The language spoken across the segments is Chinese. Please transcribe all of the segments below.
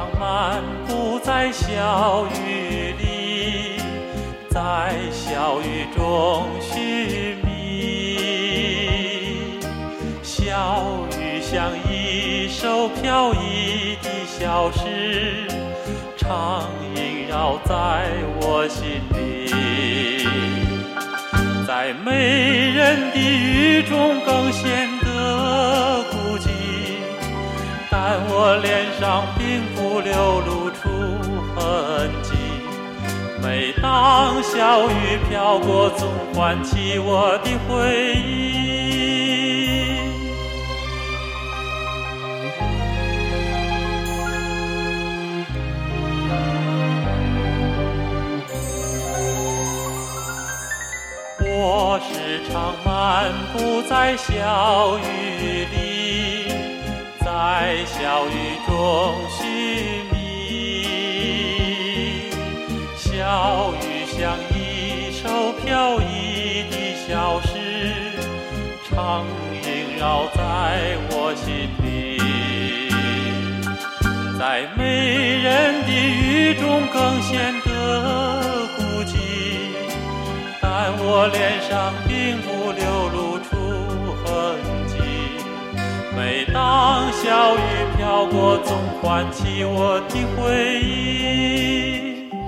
常漫步在小雨里，在小雨中寻觅。小雨像一首飘逸的小诗，常萦绕在我心里。在没人的雨中更显得孤寂，但我脸上并不流露出痕迹。每当小雨飘过，总唤起我的回忆。我时常漫步在小雨里，在小雨中寻觅。小雨像一首飘逸的小诗，常萦绕在我心里。在没人的雨中更显得孤寂，但我脸上并不流露出痕迹。每当小雨飘过，总唤起我的回忆。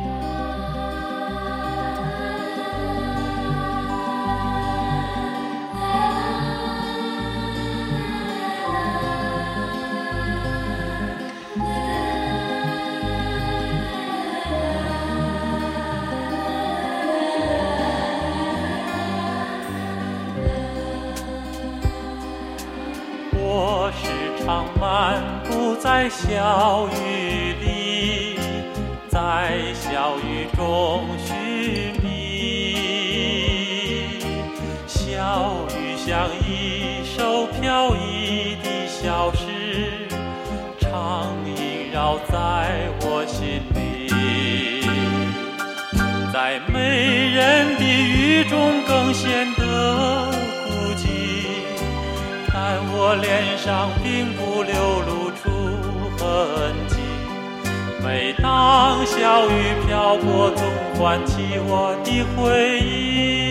我时常漫步在小雨里，在小雨中寻觅。小雨像一首飘逸的小诗，常萦绕在我心里。在没人的雨中更显得孤寂，但我脸上并不流露出痕迹。每当小雨飘过，总唤起我的回忆。